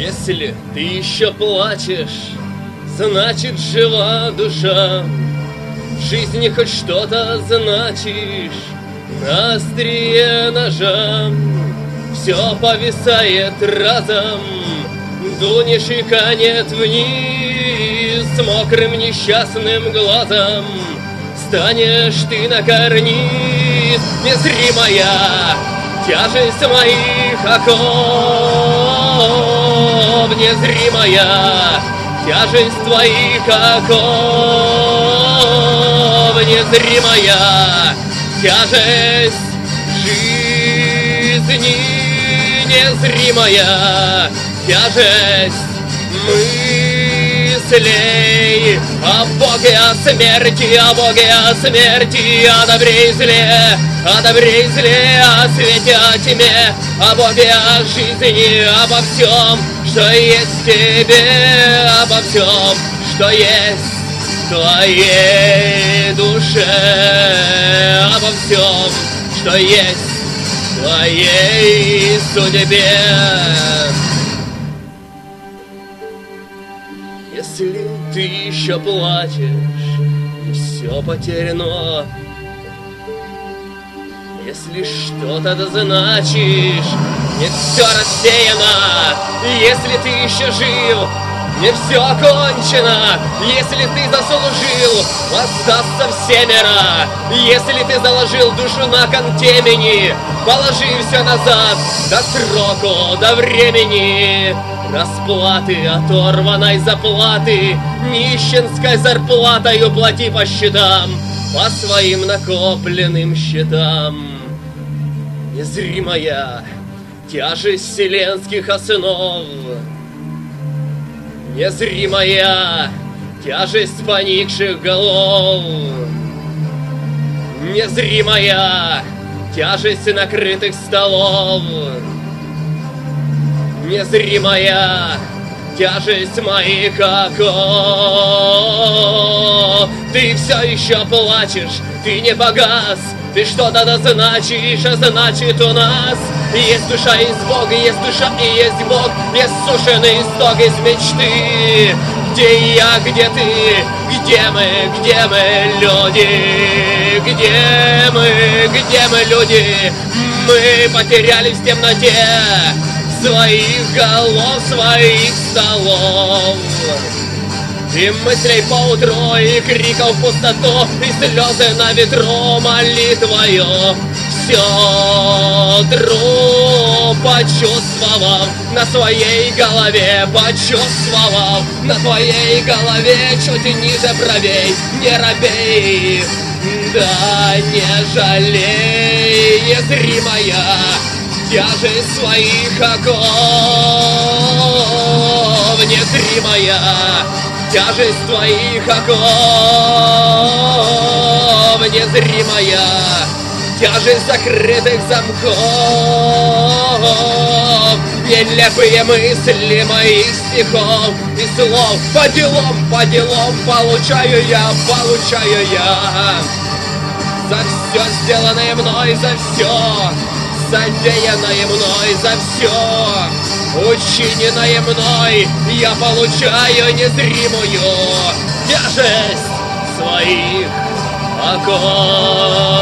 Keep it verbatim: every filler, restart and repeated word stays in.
Если ты еще плачешь, значит жива душа. В жизни хоть что-то значишь, на острие ножа. Все повисает разом, дунешь и канет вниз. С мокрым несчастным глазом станешь ты на карниз. Незримая тяжесть моих оков, незримая тяжесть твоих оков, незримая тяжесть жизни, незримая тяжесть мыслей о Боге, о смерти, о Боге, о смерти, о добре и зле, о добре и зле, о свете, о тьме, о Боге, о жизни, обо всем, что есть в тебе, обо всем, что есть в твоей душе, обо всем, что есть в твоей судьбе. Если ты еще плачешь, и все потеряно, если что-то дозначишь, не все рассеяно, если ты еще жив, не все окончено, если ты заслужил остаться в семеро, если ты заложил душу на кон темени, положи все назад до сроку, до времени расплаты, оторванной заплаты, нищенской зарплатой уплати по счетам, по своим накопленным счетам. Незримая тяжесть вселенских основ, незримая тяжесть поникших голов, незримая тяжесть накрытых столов, незримая тяжесть моих оков. Ты все еще плачешь, ты не погас, ты что-то дозначишь, а значит у нас есть душа, есть Бог, есть душа и есть Бог, есть сушеный исток из мечты. Где я, где ты, где мы, где мы, люди, где мы, где мы, люди, мы потерялись в темноте своих голов, своих столов. И мыслей поутру, и криков в пустоту, и слезы на ветру, молитвою все тру, почувствовав на своей голове, почувствовав на твоей голове чуть ниже бровей, не робей, да не жалей, незримая тяжесть своих оков, незримая тяжесть твоих оков, незримая тяжесть закрытых замков, нелепые мысли моих стихов и слов. По делам, по делам получаю я, получаю я за все сделанное мной, за все содеянное мной, за все учиненное мной, я получаю незримую тяжесть своих оков.